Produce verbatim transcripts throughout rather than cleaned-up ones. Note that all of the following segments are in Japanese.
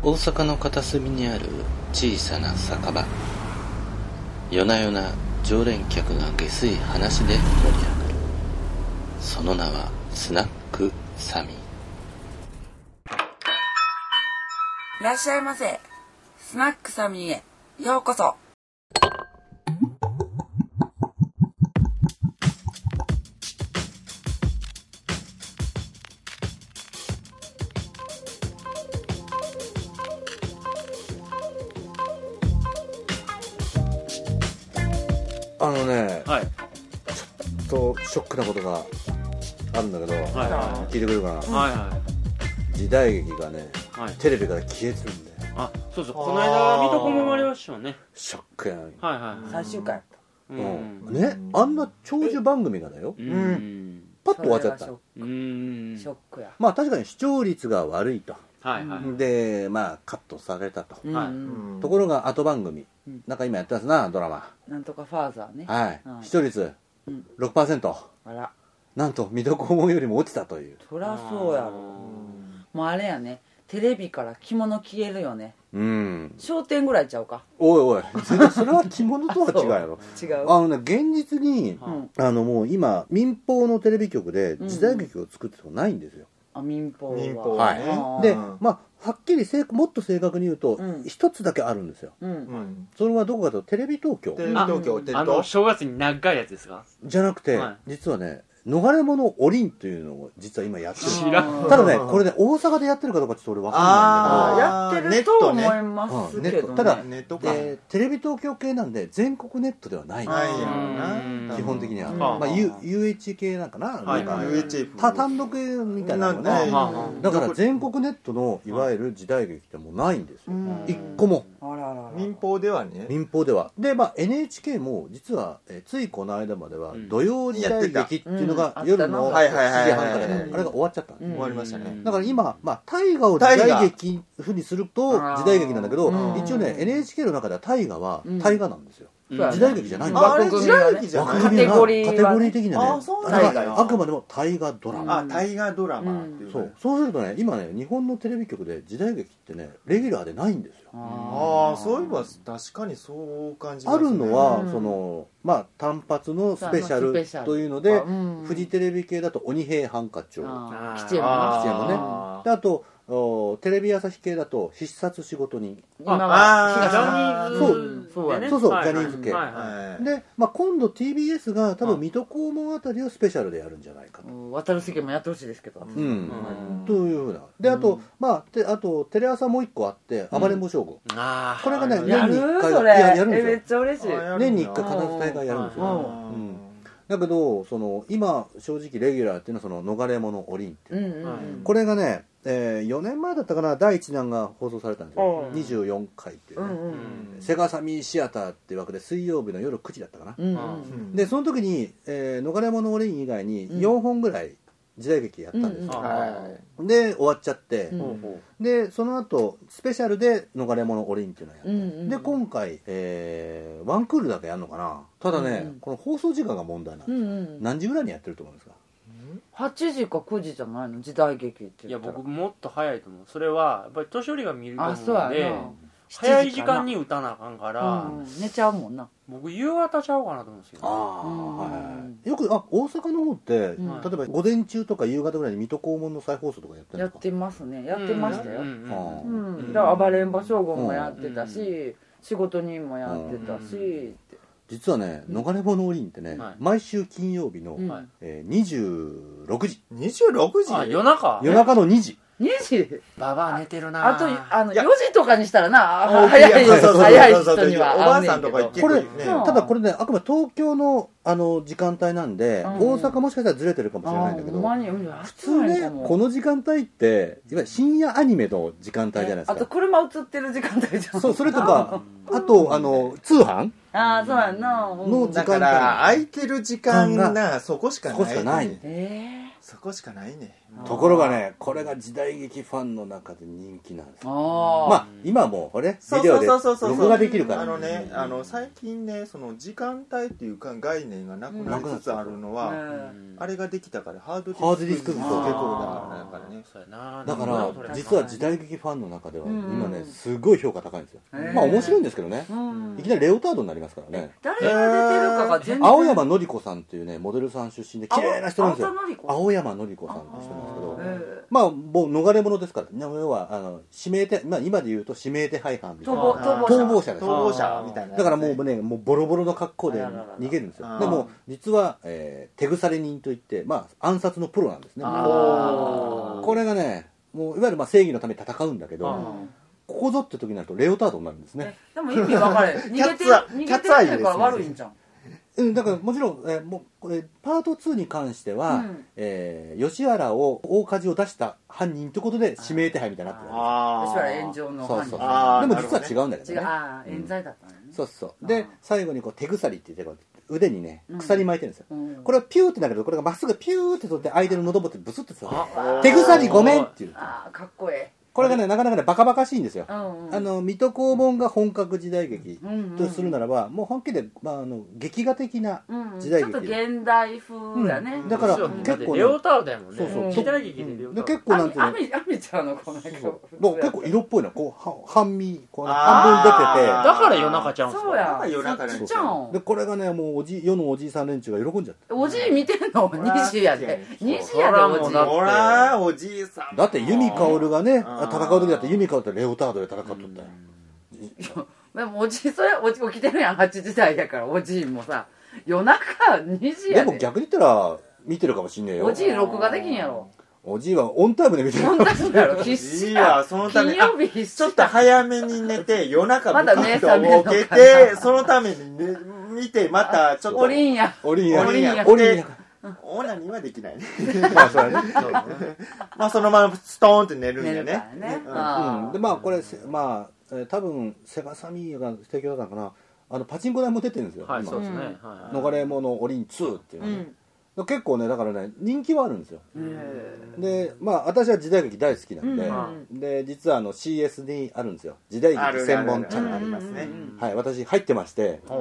大阪の片隅にある小さな酒場。夜な夜な常連客が下水話で盛り上がる。その名はスナックサミー。 いらっしゃいませ。スナックサミーへようこそ。 あのね、 はい、 ちょっとショックなことがあるんだけど、 はいはい、 聞いてくれるかな、 はいはい、 時代劇がね、 はい、 テレビから消えてるんで。 あ、そうそう、この間水戸黄門ありましたよね。 ショックやん。 はいはい、 最終回やった。 うん、ね、あんな長寿番組がだよ、 うん、 パッと終わっちゃった。 ショック、 うん、 ショックや。 まあ確かに視聴率が悪いと、 はいはい、 でまあカットされたと、 はい、 ところが後番組、なんか今やってますな、ドラマなんとかファーザーね。 はい、 うん、 視聴率 ろくパーセント、 あら、 なんと水戸黄門よりも落ちたという。 そりゃそうやろ。もうあれやね、テレビから着物消えるよね。うん。商店ぐらいちゃうか。 おいおい、それは着物とは違うやろ。 違う。 あのね、現実に、うん、あのもう今民放のテレビ局で時代劇を作ってもないんですよ。 うん、あ、民放は。 民放は、はい。で、まあはっきりせもっと正確に言うと一、うん、つだけあるんですよ。うん。それはどこかとテレビ東京。 テレビ東京ってあの正月に長いやつですか？ じゃなくて、はい、実はね。逃れ物おりんというのを実は今やってる。 知らん。 ただね、これね、大阪でやってるかどうかちょっと俺分かんないんだけど、 やってると思いますけどね。 ただ、でテレビ東京系なんで全国ネットではないんですよ。基本的には。まあ ユーエイチ 系なんかな、なんか単独みたいなのね。だから全国ネットのいわゆる時代劇ってもうないんですよ。一個も。 民放ではね。 民放では。で、まあ エヌエイチケー も実はついこの間までは土曜時代劇っていうのが夜のしちじはんからね、あれが終わっちゃったんです。 終わりましたね。 だから今、まあ大河を時代劇ふうにすると時代劇なんだけど、一応ね エヌエイチケー の中では大河は大河なんですよ。時代劇じゃないんですよ。 あれ時代劇じゃない。 カテゴリーカテゴリー的なね。 あ、そうなんだ。 あくまでも大河ドラマ。 あ、大河ドラマっていう。 そう。そうするとね、今ね日本のテレビ局で時代劇ってねレギュラーでないんですよ。 ああ、そういえば確かにそう感じますね。 あるのはそのまあ単発のスペシャルというので、フジテレビ系だと鬼平犯科帳、 吉山ね。であとテレビ朝日系だと必殺仕事人。 今はジャニーズ、 そうそうそう、ジャニーズ系で、まあ今度 ティービーエス が多分水戸黄門あたりをスペシャルでやるんじゃないかと。 渡る世間もやってほしいですけど。 うん。というふうな。であとまああとテレ朝もう一個あって暴れん坊将軍。これがね年にいっかいやるんですよ。 めっちゃ嬉しい。 年にいっかい必ず大会やるんですよ。だけどその今正直レギュラーっていうのはその逃れ者おりんっていう、これがね、えー、よねんまえだったかな、だいいちだんが放送されたんですよ。にじゅうよんかいっていうね、セガサミーシアターっていう枠で水曜日の夜くじだったかな、でその時に、えー、逃れ者おりん以外によんほんぐらい時代劇やったんですよ、で終わっちゃって、でその後スペシャルで逃れ者おりんっていうのをやった、うんうん、で今回、えー、ワンクールだけやるのかな。ただね、うんうん、この放送時間が問題なんです、うんうん、何時ぐらいにやってると思うんですか？ はちじかくじじゃないの時代劇って言ったら。 いや僕もっと早いと思う。それはやっぱり年寄りが見ると思うんで、早い時間に打たなあかんから、 うん、寝ちゃうもんな。 僕夕方ちゃうかなと思うんですけど、ね、 あ、はい、よくあ大阪の方って、うん、例えば午前中とか夕方ぐらいに水戸黄門の再放送とかやってるんですか？ やってますね、やってましたよ。だから暴れん坊将軍もやってたし、うん、仕事人もやってたし、うん、 実はね、逃れ者おりんってね、はい、毎週金曜日の、うん、えー、にじゅうろくじにじゅうろくじ、 あ、夜中夜中のにじにじババア寝てるな。 あとあのよじとかにしたらな、早い早い人にはおばあさんとか行ってこれ、ね、ただこれねあくまで東京のあの時間帯なんで、うん、大阪もしかしたらずれてるかもしれないんだけど、普通ねこの時間帯っていわゆる深夜アニメの時間帯じゃないですか。 あと車映ってる時間帯じゃん。 そう、それとかあとあの通販ああそうやなの時間帯。 だから空いてる時間がそこしかない。 そこしかない。 えーそこしかないね。 ところがねこれが時代劇ファンの中で人気なんですよ。まあ今もこれビデオで録画できるから。 あのねあの最近ねその時間帯っていうか概念がなくなりつつあるのは、うん、あれができたからハードディスク結構だからね。 だから実は時代劇ファンの中では今ねすごい評価高いんですよ。まあ面白いんですけどね。いきなりレオタードになりますからね。 誰が出てるかが全然。 青山のり子さんっていうねモデルさん出身で綺麗な人なんですよ。青山のり子さんって人なんですけど、まあもう逃れ者ですから、要はあの指名手、まあ今で言うと指名手配犯みたいな逃亡者です。 逃亡者みたいな。 だからもうねもうボロボロの格好で逃げるんですよ。でも実は、えー、手鎖人といってまあ暗殺のプロなんですね。これがねもういわゆるまあ正義のために戦うんだけど、ここぞって時になるとレオタードになるんですね。 でも意味分かれ逃げて逃げてないから悪いんじゃん。 うん、だからもちろん、えー、もうこれパートツーに関しては、うんえー、吉原を大火事を出した犯人ということで指名手配みたいになってるわけです。吉原炎上の犯人。 そうそうでも実は違うんだけどね。 違うああ冤罪だったのね、 うん、そうそうで最後にこう手鎖って言って腕にね鎖巻いてるんですよ、うん、これはピューってなるけどこれがまっすぐピューって取って相手の喉元にブスッてする手鎖ごめんって言うあかっこいいこれがねなかなかねバカバカしいんですよ、うんうん、あの水戸黄門が本格時代劇とするならば、うんうん、もう本気で、まあ、あの劇画的な時代劇、 うん、ちょっと現代風だね、 うん、だから結構、 ね、レオタードだもんねそうそう時代劇でレオタード、 うん、結構なんていうのアミ、アミちゃんのこの結構色っぽいのこう半身こう半分出ててだから夜中ちゃうんすかそうや夜中ちゃんでこれがねもうおじ世のおじいさん連中が喜んじゃっておじい見てんの西やで西やでおじいほらおじいさんだって由美薫がね戦う時だって由美薫ってレオタードで戦っとったよでもおじいそれおじ起きてるやんはちじ台やからおじいもさ夜中にじやででも逆に言ったら見てるかもしんねえよおじい録画できんやろおじいはオンタイムで見てるオンタイムやろ必死やそのため金曜日必死ちょっと早めに寝て夜中まだ目覚め起きてそのために、ね、見てまたちょっとおりんやおりんやおりんやおりんやオナニーはできないねまあそれねまあそのままストーンって寝るんだよねね、 うん、でまあこれまあ、えー、多分セガサミーが提供だったのかなあのパチンコ台も出てるんですよ、 はい、 今そうですね、 はい、逃れ者オリンツーっていうのね、うん、結構ねだからね人気はあるんですよでまあ私は時代劇大好きなんで、うん、で実はあの シーエス にあるんですよ時代劇専門チャンネルありますね、はい、私入ってまして、うん、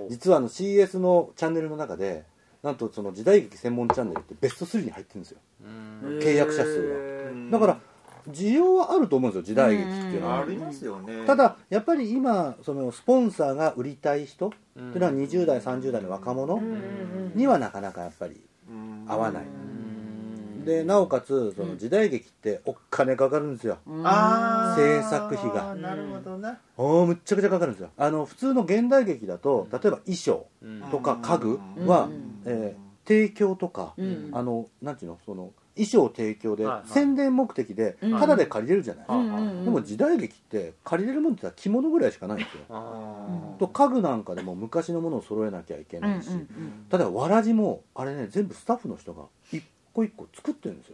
実はあの シーエス のチャンネルの中でなんとその時代劇専門チャンネルってベストスリーに入ってるんですよ契約者数がだから需要はあると思うんですよ時代劇っていうのはありますよねただやっぱり今そのスポンサーが売りたい人っていうのはにじゅう代さんじゅう代の若者にはなかなかやっぱり合わないでなおかつその時代劇ってお金かかるんですよ制作費がなるほどなおむっちゃくちゃかかるんですよあの普通の現代劇だと例えば衣装とか家具は、えー、提供とか、あのなんていうのその衣装提供で宣伝目的でタダで借りれるじゃない、でも時代劇って借りれるもんって言ったら着物ぐらいしかないんですよと家具なんかでも昔のものを揃えなきゃいけないし、例えばわらじもあれね全部スタッフの人が一個一個作ってるんですよ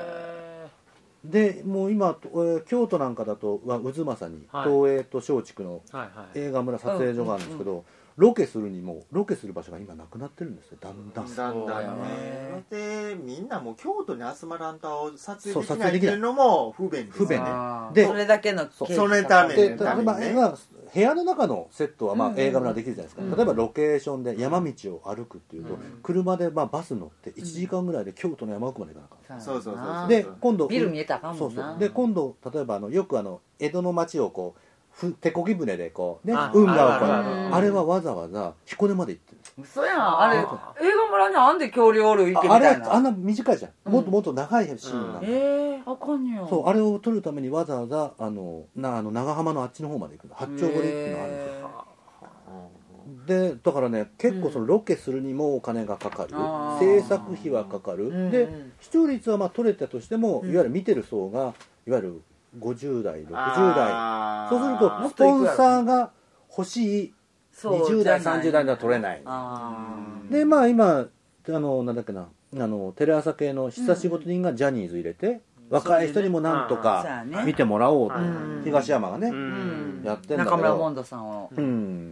でもう今、えー、京都なんかだとは渦政に、はい、東映と松竹の映画村撮影所があるんですけど、うんうん、ロケするにもロケする場所が今なくなってるんですよだんだんだんだんねでみんなもう京都に集まらんと撮影できないっていうのも不便ですね不便ねでそれだけのそのために、ね、 部屋の中のセットはまあ映画村できるじゃないですか、うんうん、例えばロケーションで山道を歩くっていうと、うん、車でまあバス乗っていちじかんぐらいで京都の山奥まで行かなかった、 うん、そうそうそうで今度ビル見えたらあかんもんなそうそうで今度例えばあのよくあの江戸の町をこう手漕ぎ船でこうね運河をこうあれはわざわざ彦根まで行ってる嘘やんあれ映画村にあんで恐竜おる池みたいなあれあんな短いじゃん、うん、もっともっと長いシーンなの、 うん、えー、あかんよそうあれを撮るためにわざわざあのなあの長浜のあっちの方まで行く八丁堀っていうのがあるんですよでだからね結構そのロケするにもお金がかかる、うん、制作費はかかる、うん、で視聴率はまあ取れたとしても、うん、いわゆる見てる層がいわゆるごじゅう代ろくじゅう代そうするとスポンサーが欲しいにじゅう代さんじゅう代では取れないでまあ今あのなんだっけなあのテレ朝系の久しごと人がジャニーズ入れて若い人にもなんとか見てもらおうと、東山がね、やってんだけど、 中村モンドさんを、 うん、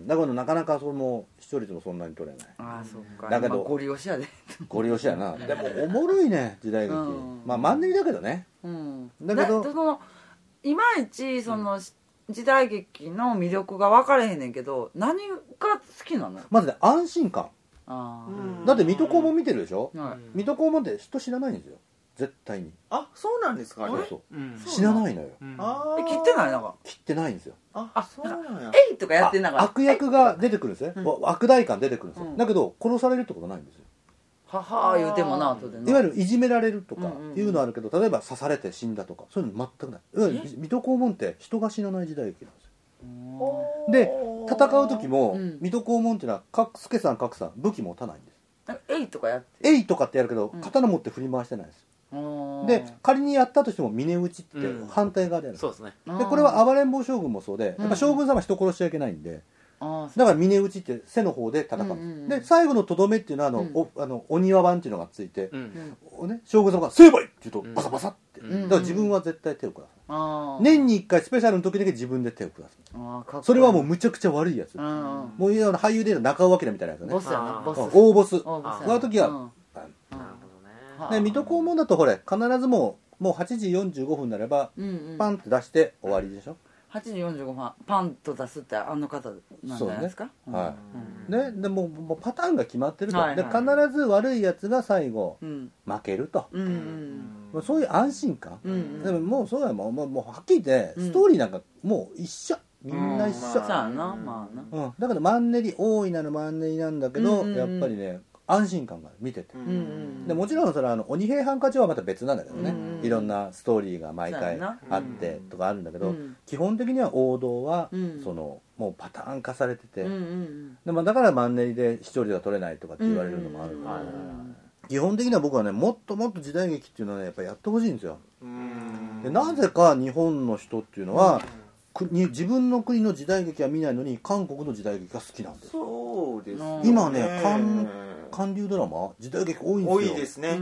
だけどなかなかその視聴率もそんなに取れない。 ああそうか。 だけどゴリ押しやでゴリ押しやな。でもおもろいね時代劇、まあマンネリだけどね、だけどそのいまいちその時代劇の魅力が分かれへんねんけど、何が好きなの？ まずね、安心感。 あだって水戸黄門見てるでしょ、水戸黄門って人知らないんですよ絶対に。 あ、そうなんですかね。 そうそう、知らないのよ。 え、切ってないのか？ 切ってないんですよ。 あ、そうなんや。 えいとかやってんながら悪役が出てくるんですね、悪代官出てくるんですよ、だけど殺されるってことないんですよ。 はは言うてもな後でな。 いわゆるいじめられるとかいうのあるけど、例えば刺されて死んだとかそういうの全くない。いわゆる水戸黄門って人が死なない時代劇なんですよ。で戦う時も水戸黄門っていうのは助さん格さん武器持たないんです。 えいとかやってえいとかってやるけど刀持って振り回してないです。で仮にやったとしても峰打ちって反対側でやる、 そうですね。 でこれは暴れん坊将軍もそうで、やっぱ将軍様は人殺しちゃいけないんで、だから峰打ちって背の方で戦う。で最後のとどめっていうのはあの、おあのお庭番っていうのがついて、ね、将軍様が「成敗!」って言うとバサバサって、だから自分は絶対手を下す。年にいっかいスペシャルの時だけ自分で手を下す。それはもうむちゃくちゃ悪いやつ。もう俳優でいうと中尾明みたいなやつね。 ボスやな、ボス。 大ボス。その時はで水戸黄門だとほれ必ずもうもうはちじよんじゅうごふんになればパンって出して終わりでしょ。 はちじよんじゅうごふんパンと出すってあの方なんじゃないですか。 はいね、でももうパターンが決まってると、で必ず悪いやつが最後負けると、そういう安心感。でももうそうやもうもうはっきり言ってストーリーなんかもう一緒、みんな一緒。だからマンネリ大いなるマンネリなんだけど、やっぱりね安心感が見てて、でもちろんそれはあの鬼平犯科帳はまた別なんだけどね、いろんなストーリーが毎回あってとかあるんだけど、基本的には王道はそのもうパターン化されてて、でもだからマンネリで視聴率が取れないとかって言われるのもあるから、基本的には僕はねもっともっと時代劇っていうのはねやっぱやってほしいんですよ。でなぜか日本の人っていうのは、自分の国の時代劇は見ないのに韓国の時代劇が好きなんです。 そうですね。 今ね韓韓流ドラマ時代劇多いんですよ。 多いですね。うん、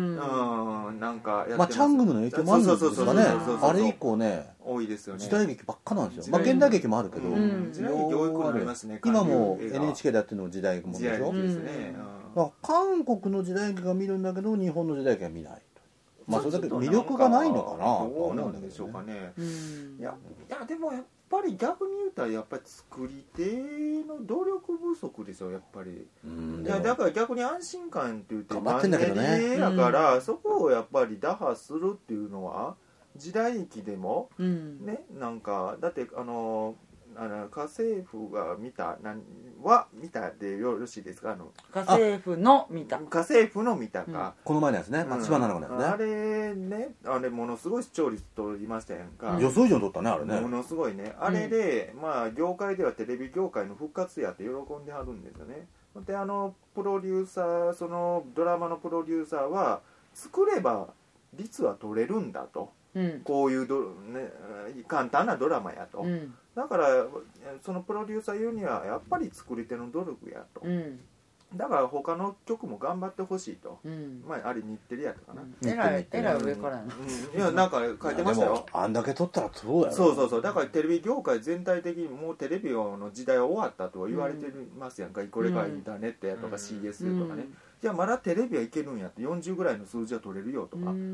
なんかまあチャングムの影響もあるんですかね。あれ以降ね多いですよね。 時代劇ばっかなんですよ。まあ現代劇もあるけど、 時代劇多いくなりますね。 今も エヌエイチケー でやってるのも時代劇もでしょ。 ですね。 韓国の時代劇が見るんだけど日本の時代劇は見ない。まあそれだけ魅力がないのかな。 どうなんでしょうかね。いやいやでもやっぱり逆に言うたらやっぱり作り手の努力不足ですよやっぱり。いやだから逆に安心感って言って頑張ってんだけどね。 だからそこをやっぱり打破するっていうのは時代劇でもねなんかだってあの。あの家政婦が見た何は見たでよろしいですか。あの家政婦の見た家政婦の見たか、 この前のやつね松島菜々子のやつね。 あれねあれものすごい視聴率と言いましたやんか。 予想以上に取ったねあれね。 ものすごいねあれで、まあ業界ではテレビ業界の復活やって喜んではるんですよね。であのプロデューサーそのドラマのプロデューサーは作れば率は取れるんだと、うん、こういうど、ね、簡単なドラマやと、うん、だからそのプロデューサー言うにはやっぱり作り手の努力やと、うん、だから他の曲も頑張ってほしいと、うん、まああれ日テレやったかな、うん、 えらいえらい上からやな、 うん、いやなんか書いてましたよ。 あんだけ撮ったらそうだよ。 そうそうそうだからテレビ業界全体的にもうテレビの時代は終わったとは言われてますやんか、うん、これがインターネットやとか シーエス とかね、うんじゃあまだテレビはいけるんやってよんじゅうぐらいの数字は取れるよとか、うん、うん、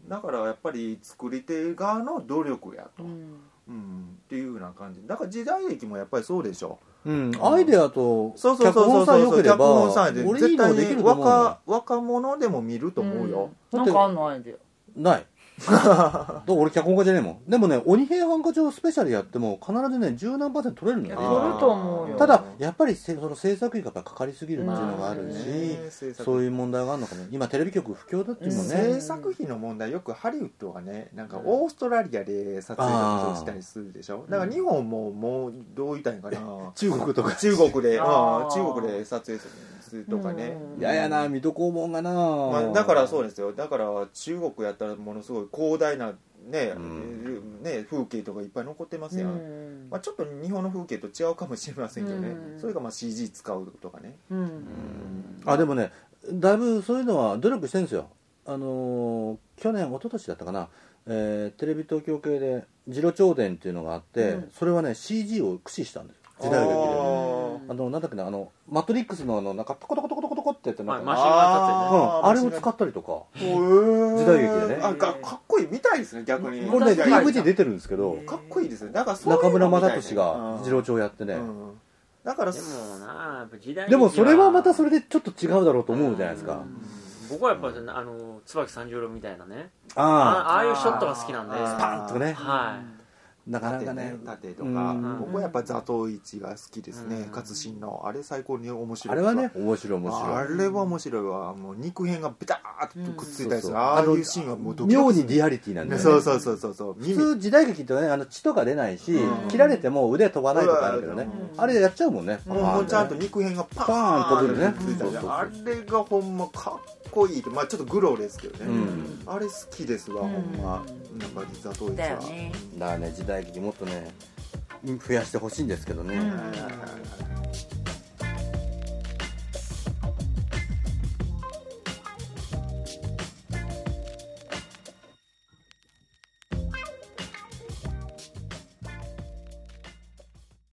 だからやっぱり作り手側の努力やと、うんうん、っていうような感じだから時代劇もやっぱりそうでしょ、 うん、アイデアと脚本さえ良ければ絶対に 若, 若者でも見ると思うよ、 うん、なんかあんのアイデアない俺脚本家じゃねえもん。でもね鬼平犯科帳スペシャルやっても必ずね十何パーセント取れるんだよね。 取ると思うよ。 ただやっぱりその制作費がやっぱかかりすぎるっていうのがあるし、そういう問題があるのかも。今テレビ局不況だっていうもんね。 制作費の問題よくハリウッドがねなんかオーストラリアで撮影をしたりするでしょ。だから日本ももうどう言いたいんかな中国とか中国であ中国で撮影するとかね。 いややな水戸黄門がな、 まあ、だからそうですよ。だから中国やったらものすごい広大なね、うん、ね風景とかいっぱい残ってますやん、うんまあ、ちょっと日本の風景と違うかもしれませんけどね、うん、それがまあ シージー 使うとかね、うんうん、 あでもねだいぶそういうのは努力してるんですよ。あのー、去年一昨年だったかな、 えー、テレビ東京系で次郎長伝っていうのがあって、うん、それはね シージー を駆使したんですよ、時代劇で。あのなんだっけな、あのマトリックスのあのなんかトコトコトコトコトコってやってなんか、 マシンガンうん、あれを使ったりとか時代劇でね。 あ、かっこいいみたいですね、逆に。 これね ディーブイディー 出てるんですけど、 かっこいいですね。なんかそういうの中村雅俊が次郎長やってね、 だからでもな、やっぱ時代でもそれはまたそれでちょっと違うだろうと思うじゃないですか。 僕はやっぱりあの椿三十郎みたいなね、 あああいうショットが好きなんで、 スパンとね、 はい、 なかなかね、 縦とか、僕はやっぱ座頭市が好きですね。勝新のあれ最高に面白い。 あれはね、面白い面白い。 あれは面白いわ。もう肉片がベターっとくっついたやつ、ああいうシーンはもう妙にリアリティなんだよね。 そうそうそうそうそう。 普通時代劇ってね、あの血とか出ないし、切られても腕飛ばないとかあるけどね、あれやっちゃうもんね。 もうちゃんと肉片がパーンと飛ぶね。あれがほんまかっこいいって、まあちょっとグローですけどね。あれ好きですわ、ほんま。なんか座頭市は。だからね、時代劇もっとね増やしてほしいんですけどね。